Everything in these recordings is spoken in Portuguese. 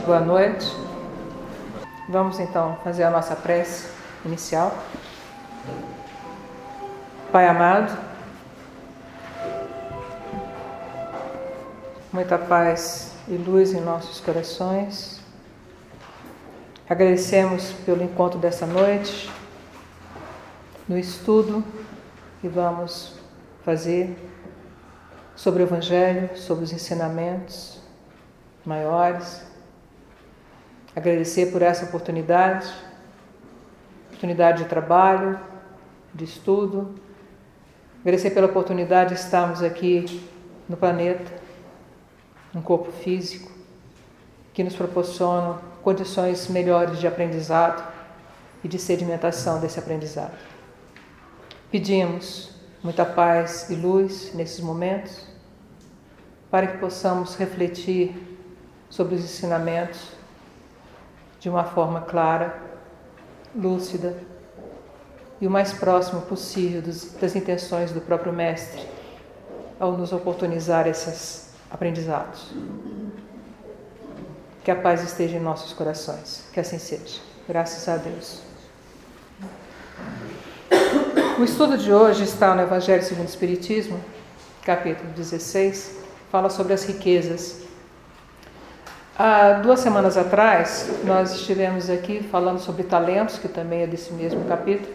Boa noite. Vamos então fazer a nossa prece inicial. Pai amado, muita paz e luz em nossos corações. Agradecemos pelo encontro dessa noite, no estudo que vamos fazer sobre o Evangelho, sobre os ensinamentos maiores. Agradecer por essa oportunidade de trabalho, de estudo. Agradecer pela oportunidade de estarmos aqui no planeta, num corpo físico, que nos proporciona condições melhores de aprendizado e de sedimentação desse aprendizado. Pedimos muita paz e luz nesses momentos, para que possamos refletir sobre os ensinamentos de uma forma clara, lúcida e o mais próximo possível das intenções do próprio Mestre ao nos oportunizar esses aprendizados. Que a paz esteja em nossos corações, que assim seja. Graças a Deus. O estudo de hoje está no Evangelho segundo o Espiritismo, capítulo 16, fala sobre as riquezas. Há 2 semanas atrás, nós estivemos aqui falando sobre talentos, que também é desse mesmo capítulo,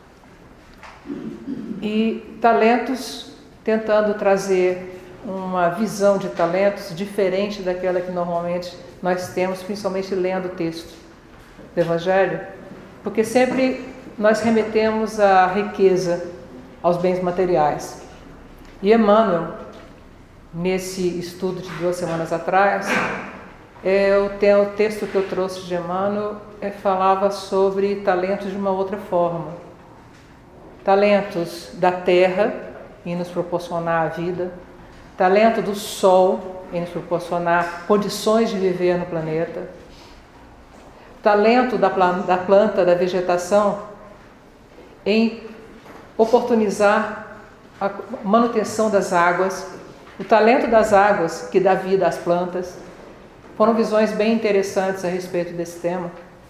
e talentos tentando trazer uma visão de talentos diferente daquela que normalmente nós temos, principalmente lendo o texto do Evangelho, porque sempre nós remetemos à riqueza, aos bens materiais. E Emmanuel, nesse estudo de 2 semanas atrás, o texto que eu trouxe de Emmanuel falava sobre talentos de uma outra forma. Talentos da terra, em nos proporcionar a vida. Talento do sol, em nos proporcionar condições de viver no planeta. Talento da planta, da vegetação, em oportunizar a manutenção das águas. O talento das águas, que dá vida às plantas. Foram visões bem interessantes a respeito desse tema.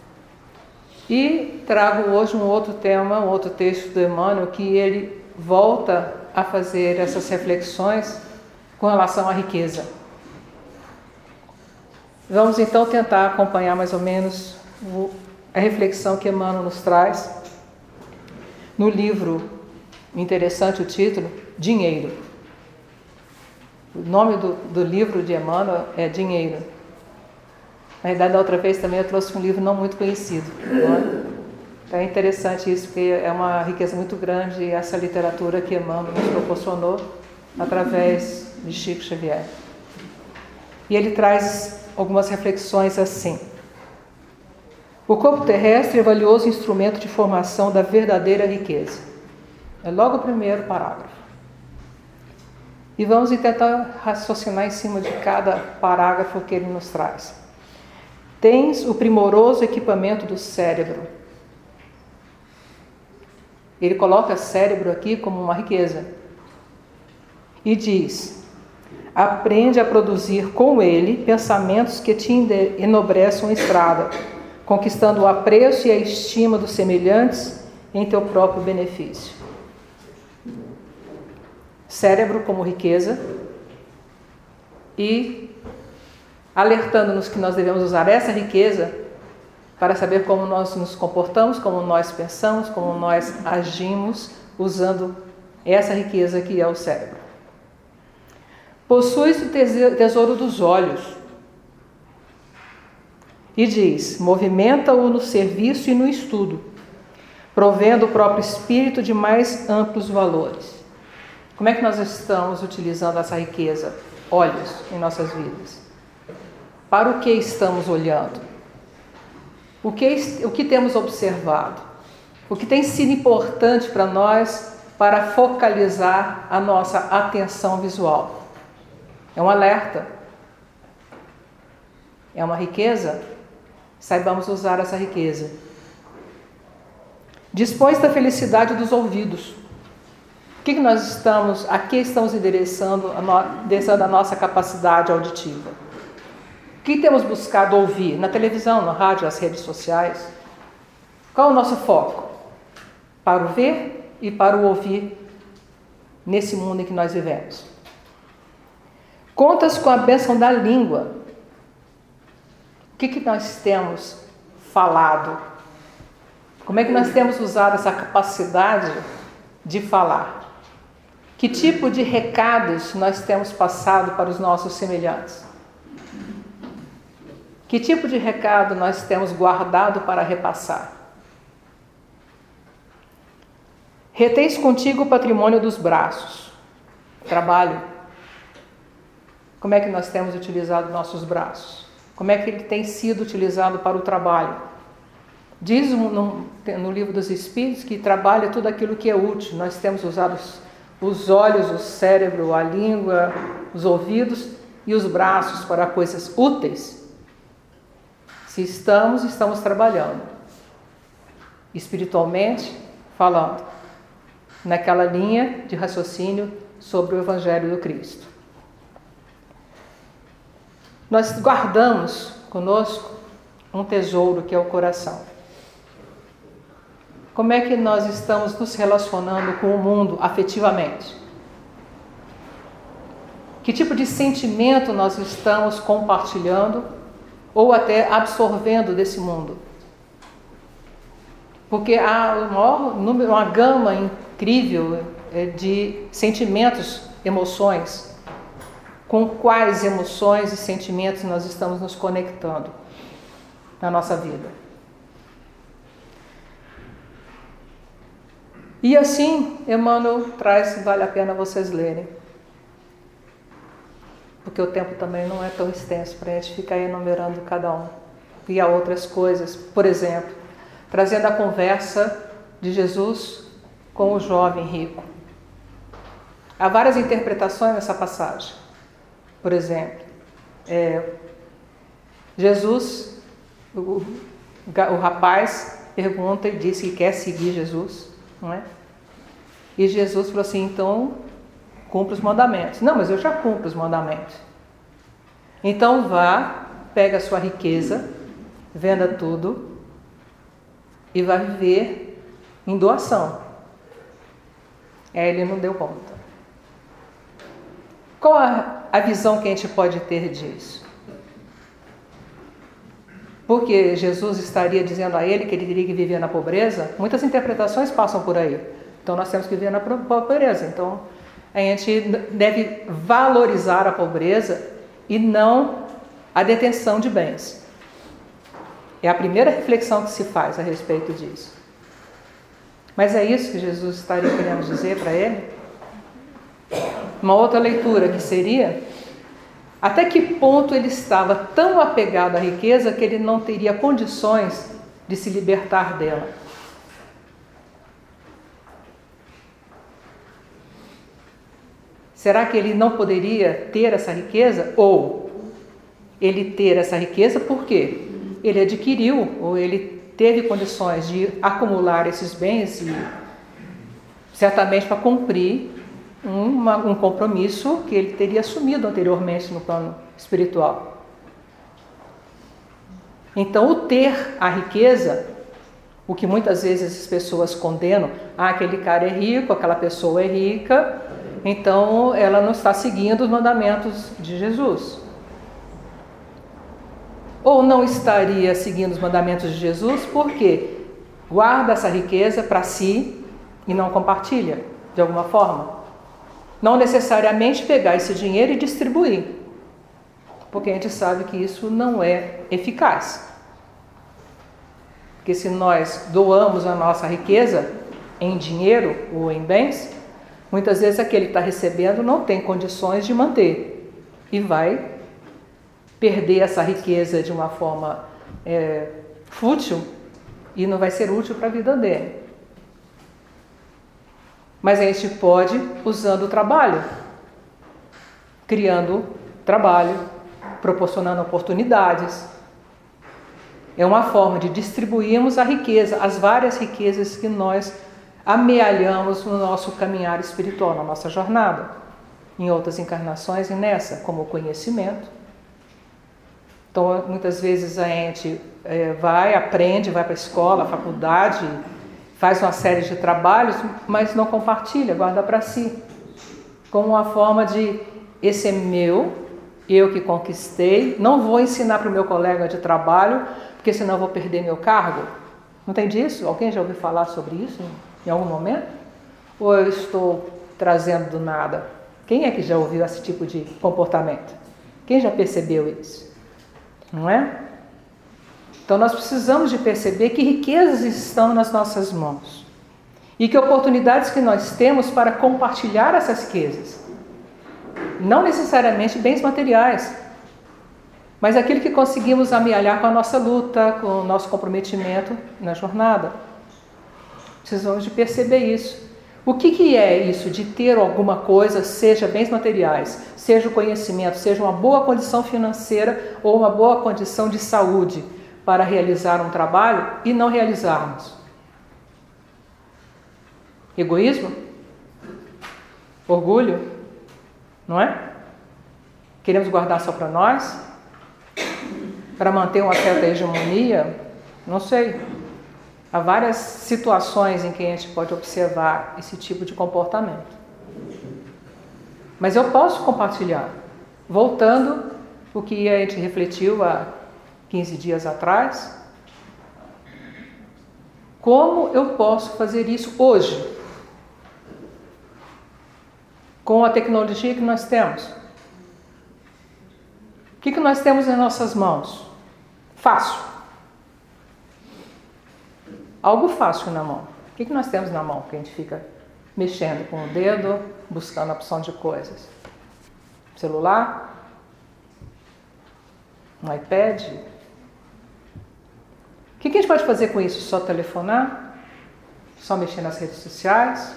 E trago hoje um outro tema, um outro texto do Emmanuel, que ele volta a fazer essas reflexões com relação à riqueza. Vamos então tentar acompanhar mais ou menos a reflexão que Emmanuel nos traz no livro, interessante o título, Dinheiro. O nome do livro de Emmanuel é Dinheiro. Na verdade, da outra vez também eu trouxe um livro não muito conhecido. Não é? Então é interessante isso, porque é uma riqueza muito grande essa literatura que Emmanuel nos proporcionou através de Chico Xavier. E ele traz algumas reflexões assim. O corpo terrestre é valioso instrumento de formação da verdadeira riqueza. É logo o primeiro parágrafo. E vamos tentar raciocinar em cima de cada parágrafo que ele nos traz. Tens o primoroso equipamento do cérebro. Ele coloca cérebro aqui como uma riqueza. E diz: aprende a produzir com ele pensamentos que te enobreçam a estrada, conquistando o apreço e a estima dos semelhantes em teu próprio benefício. Cérebro como riqueza e alertando-nos que nós devemos usar essa riqueza para saber como nós nos comportamos, como nós pensamos, como nós agimos, usando essa riqueza que é o cérebro. Possuis o tesouro dos olhos. E diz: movimenta-o no serviço e no estudo, provendo o próprio espírito de mais amplos valores. Como é que nós estamos utilizando essa riqueza? Olhos em nossas vidas. Para o que estamos olhando? O que temos observado? O que tem sido importante para nós para focalizar a nossa atenção visual? É um alerta. É uma riqueza? Saibamos usar essa riqueza. Dispõe da felicidade dos ouvidos. A que estamos endereçando a nossa capacidade auditiva? O que temos buscado ouvir na televisão, no rádio, nas redes sociais? Qual é o nosso foco? Para o ver e para o ouvir nesse mundo em que nós vivemos. Contas com a bênção da língua. O que nós temos falado? Como é que nós temos usado essa capacidade de falar? Que tipo de recados nós temos passado para os nossos semelhantes? Que tipo de recado nós temos guardado para repassar? Retens contigo o patrimônio dos braços. Trabalho. Como é que nós temos utilizado nossos braços? Como é que ele tem sido utilizado para o trabalho? Diz no livro dos Espíritos que trabalho é tudo aquilo que é útil. Nós temos usado os olhos, o cérebro, a língua, os ouvidos e os braços para coisas úteis. Se estamos trabalhando, espiritualmente falando, naquela linha de raciocínio sobre o Evangelho do Cristo. Nós guardamos conosco um tesouro que é o coração. Como é que nós estamos nos relacionando com o mundo afetivamente? Que tipo de sentimento nós estamos compartilhando ou até absorvendo desse mundo? Porque há uma gama incrível de sentimentos, emoções. Com quais emoções e sentimentos nós estamos nos conectando na nossa vida? E assim, Emmanuel traz, vale a pena vocês lerem. Porque o tempo também não é tão extenso para a gente ficar enumerando cada um. E há outras coisas, por exemplo, trazendo a conversa de Jesus com o jovem rico. Há várias interpretações nessa passagem. Por exemplo, Jesus, o rapaz pergunta e diz que quer seguir Jesus, não é? E Jesus falou assim, então cumpre os mandamentos. Não, mas eu já cumpro os mandamentos. Então vá, pega a sua riqueza, venda tudo e vai viver em doação. Ele não deu conta. Qual a visão que a gente pode ter disso? Porque Jesus estaria dizendo a ele que ele teria que viver na pobreza? Muitas interpretações passam por aí. Então nós temos que viver na pobreza. Então a gente deve valorizar a pobreza e não a detenção de bens. É a primeira reflexão que se faz a respeito disso. Mas é isso que Jesus estaria querendo dizer para ele? Uma outra leitura que seria: até que ponto ele estava tão apegado à riqueza que ele não teria condições de se libertar dela? Será que ele não poderia ter essa riqueza? Ou ele ter essa riqueza por quê? Ele adquiriu, ou ele teve condições de acumular esses bens e certamente para cumprir um compromisso que ele teria assumido anteriormente no plano espiritual. Então, o ter a riqueza, o que muitas vezes as pessoas condenam, aquele cara é rico, aquela pessoa é rica, então ela não está seguindo os mandamentos de Jesus. Ou não estaria seguindo os mandamentos de Jesus porque guarda essa riqueza para si e não compartilha de alguma forma. Não necessariamente pegar esse dinheiro e distribuir, porque a gente sabe que isso não é eficaz. Porque se nós doamos a nossa riqueza em dinheiro ou em bens, muitas vezes aquele que está recebendo não tem condições de manter e vai perder essa riqueza de uma forma fútil e não vai ser útil para a vida dele. Mas a gente pode, usando o trabalho, criando trabalho, proporcionando oportunidades. É uma forma de distribuirmos a riqueza, as várias riquezas que nós amealhamos no nosso caminhar espiritual, na nossa jornada, em outras encarnações e nessa, como o conhecimento, Então, muitas vezes a gente aprende, vai para a escola, faculdade, faz uma série de trabalhos, mas não compartilha, guarda para si. Como uma forma de, esse é meu, eu que conquistei, não vou ensinar para o meu colega de trabalho, porque senão eu vou perder meu cargo. Não tem disso? Alguém já ouviu falar sobre isso em algum momento? Ou eu estou trazendo do nada? Quem é que já ouviu esse tipo de comportamento? Quem já percebeu isso? Não é? Então nós precisamos de perceber que riquezas estão nas nossas mãos e que oportunidades que nós temos para compartilhar essas riquezas. Não necessariamente bens materiais, mas aquilo que conseguimos amealhar com a nossa luta, com o nosso comprometimento na jornada. Precisamos de perceber isso. O que é isso de ter alguma coisa, seja bens materiais, seja o conhecimento, seja uma boa condição financeira ou uma boa condição de saúde para realizar um trabalho e não realizarmos? Egoísmo? Orgulho? Não é? Queremos guardar só para nós? Para manter uma certa hegemonia? Não sei. Há várias situações em que a gente pode observar esse tipo de comportamento. Mas eu posso compartilhar. Voltando o que a gente refletiu há 15 dias atrás. Como eu posso fazer isso hoje? Com a tecnologia que nós temos. O que nós temos em nossas mãos? Fácil. Algo fácil na mão. O que nós temos na mão? Que a gente fica mexendo com o dedo, buscando a opção de coisas. Celular? Um iPad? O que a gente pode fazer com isso? Só telefonar? Só mexer nas redes sociais?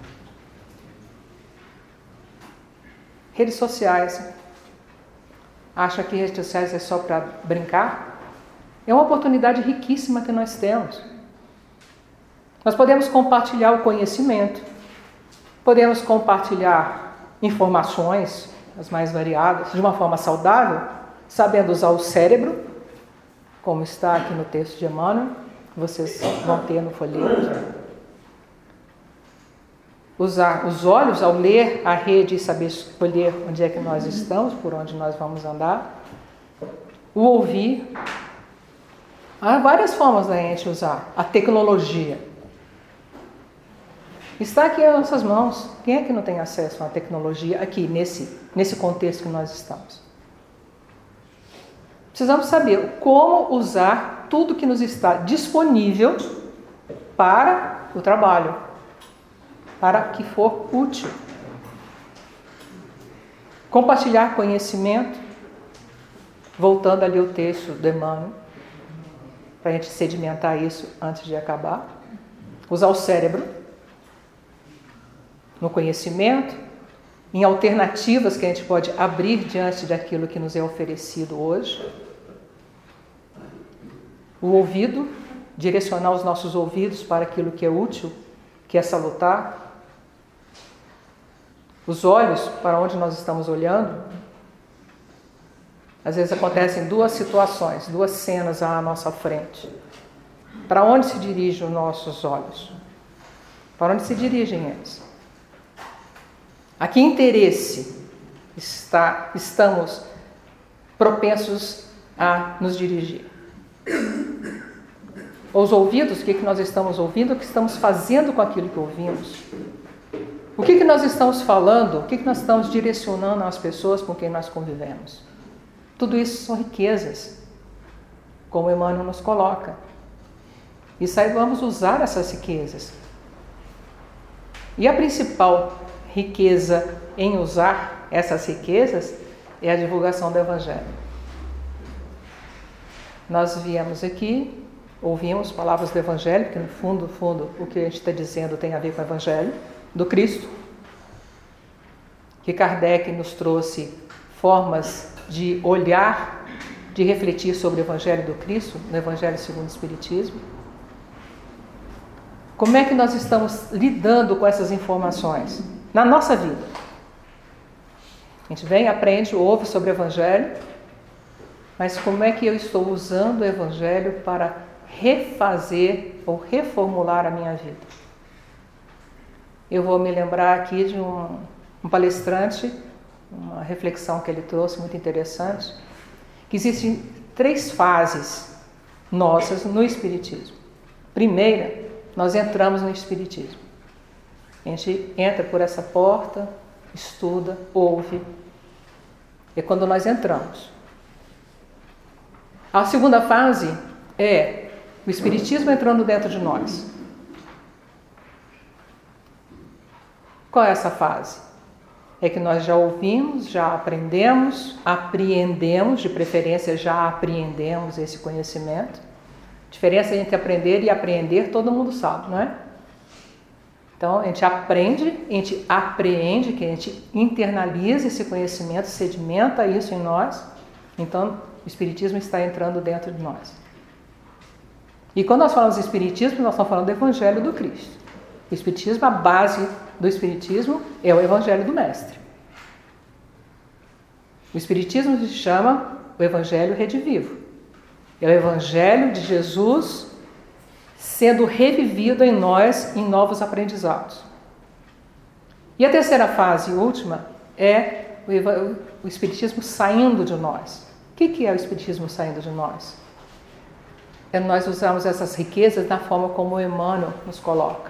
Redes sociais. Acha que redes sociais é só para brincar? É uma oportunidade riquíssima que nós temos. Nós podemos compartilhar o conhecimento, podemos compartilhar informações, as mais variadas, de uma forma saudável, sabendo usar o cérebro, como está aqui no texto de Emmanuel, vocês vão ter no folheto. Usar os olhos ao ler a rede e saber escolher onde é que nós estamos, por onde nós vamos andar. O ouvir. Há várias formas da gente usar a tecnologia. Está aqui nas nossas mãos. Quem é que não tem acesso à tecnologia aqui, nesse contexto que nós estamos? Precisamos saber como usar tudo que nos está disponível para o trabalho, para que for útil. Compartilhar conhecimento, voltando ali ao texto do Emmanuel, para a gente sedimentar isso antes de acabar. Usar o cérebro no conhecimento, em alternativas que a gente pode abrir diante daquilo que nos é oferecido hoje. O ouvido, direcionar os nossos ouvidos para aquilo que é útil, que é salutar. Os olhos, para onde nós estamos olhando. Às vezes acontecem duas situações, duas cenas à nossa frente. Para onde se dirigem os nossos olhos? Para onde se dirigem eles? A que interesse estamos propensos a nos dirigir? Os ouvidos, o que nós estamos ouvindo, o que estamos fazendo com aquilo que ouvimos? O que nós estamos falando, o que nós estamos direcionando às pessoas com quem nós convivemos? Tudo isso são riquezas, como Emmanuel nos coloca. E saibamos usar essas riquezas. E a principal riqueza em usar essas riquezas é a divulgação do Evangelho. Nós viemos aqui, ouvimos palavras do Evangelho, que no fundo, o que a gente está dizendo tem a ver com o Evangelho do Cristo, que Kardec nos trouxe formas de olhar, de refletir sobre o Evangelho do Cristo, no Evangelho segundo o Espiritismo. Como é que nós estamos lidando com essas informações na nossa vida? A gente vem, aprende, ouve sobre o Evangelho, mas como é que eu estou usando o Evangelho para refazer ou reformular a minha vida. Eu vou me lembrar aqui de um palestrante, uma reflexão que ele trouxe muito interessante, que existem 3 fases nossas no Espiritismo. Primeira, nós entramos no Espiritismo. A gente entra por essa porta, estuda, ouve. É quando nós entramos. A segunda fase é o Espiritismo entrando dentro de nós. Qual é essa fase? É que nós já ouvimos, já aprendemos, apreendemos, de preferência já apreendemos esse conhecimento. A diferença entre aprender e apreender, todo mundo sabe, não é? Então, a gente aprende, a gente apreende, que a gente internaliza esse conhecimento, sedimenta isso em nós. Então, o Espiritismo está entrando dentro de nós. E quando nós falamos de Espiritismo, nós estamos falando do Evangelho do Cristo. O Espiritismo, a base do Espiritismo é o Evangelho do Mestre. O Espiritismo se chama o Evangelho Redivivo. É o Evangelho de Jesus sendo revivido em nós em novos aprendizados. E a terceira fase, última, é o Espiritismo saindo de nós. O que é o Espiritismo saindo de nós? É nós usarmos essas riquezas da forma como o Emmanuel nos coloca.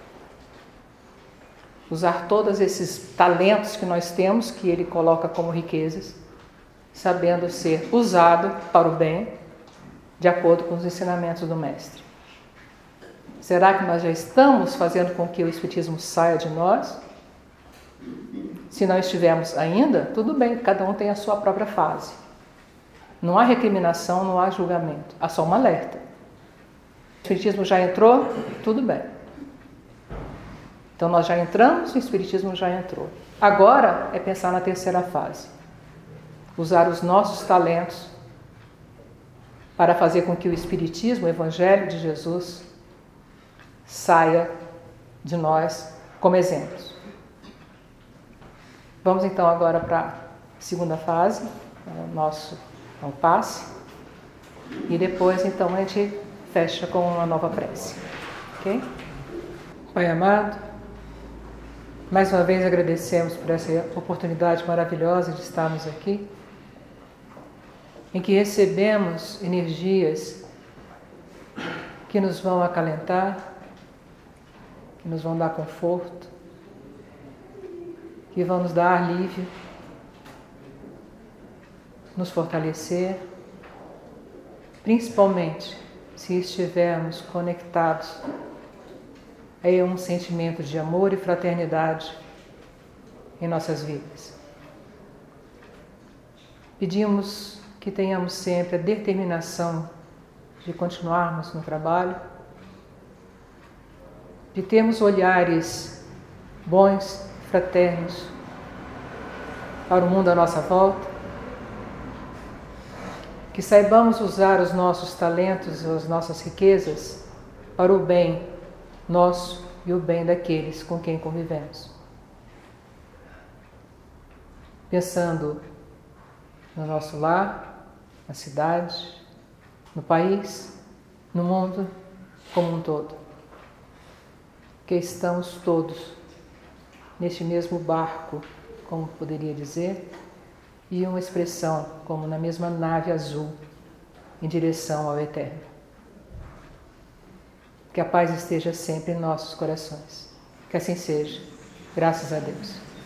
Usar todos esses talentos que nós temos, que ele coloca como riquezas, sabendo ser usado para o bem, de acordo com os ensinamentos do Mestre. Será que nós já estamos fazendo com que o Espiritismo saia de nós? Se não estivermos ainda, tudo bem, cada um tem a sua própria fase. Não há recriminação, não há julgamento, há só um alerta. O Espiritismo já entrou, tudo bem. Então nós já entramos, o Espiritismo já entrou. Agora é pensar na terceira fase. Usar os nossos talentos para fazer com que o Espiritismo, o Evangelho de Jesus, saia de nós como exemplos. Vamos então agora para a segunda fase, o nosso passe, e depois então a gente fecha com uma nova prece. Ok? Pai amado, mais uma vez agradecemos por essa oportunidade maravilhosa de estarmos aqui, em que recebemos energias que nos vão acalentar, que nos vão dar conforto, que vão nos dar alívio, nos fortalecer, principalmente se estivermos conectados a um sentimento de amor e fraternidade em nossas vidas. Pedimos que tenhamos sempre a determinação de continuarmos no trabalho, de termos olhares bons, fraternos para o mundo à nossa volta, que saibamos usar os nossos talentos e as nossas riquezas para o bem nosso e o bem daqueles com quem convivemos. Pensando no nosso lar, na cidade, no país, no mundo como um todo. Que estamos todos neste mesmo barco, como poderia dizer, e uma expressão como na mesma nave azul em direção ao Eterno. Que a paz esteja sempre em nossos corações. Que assim seja. Graças a Deus.